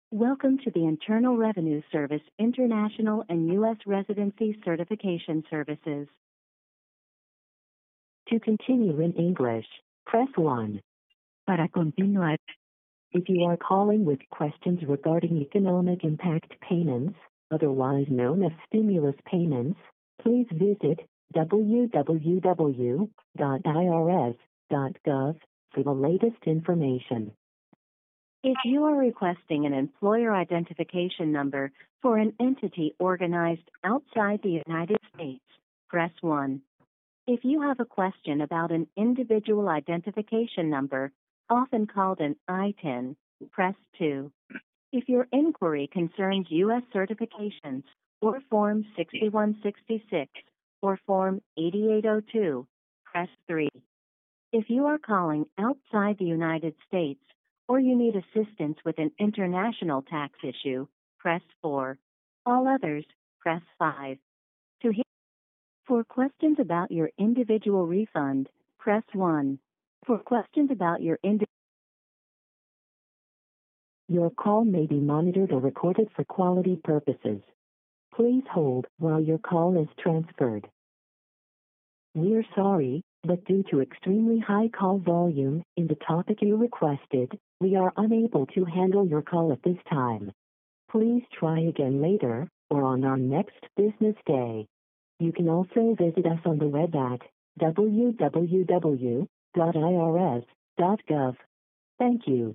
Welcome to the Internal Revenue Service International and U.S. Residency Certification Services. To continue in English, press 1. Para continuar, if you are calling with questions regarding economic impact payments, otherwise known as stimulus payments, please visit www.irs.gov for the latest information. If you are requesting an employer identification number for an entity organized outside the United States, press 1. If you have a question about an individual identification number, often called an ITIN, press 2. If your inquiry concerns U.S. certifications or Form 6166 or Form 8802, press 3. If you are calling outside the United States, or you need assistance with an international tax issue, press 4. All others, press 5. For questions about your individual refund, press 1. For questions about your Your call may be monitored or recorded for quality purposes. Please hold while your call is transferred. We're sorry, but due to extremely high call volume in the topic you requested, we are unable to handle your call at this time. Please try again later, or on our next business day. You can also visit us on the web at www.irs.gov. Thank you.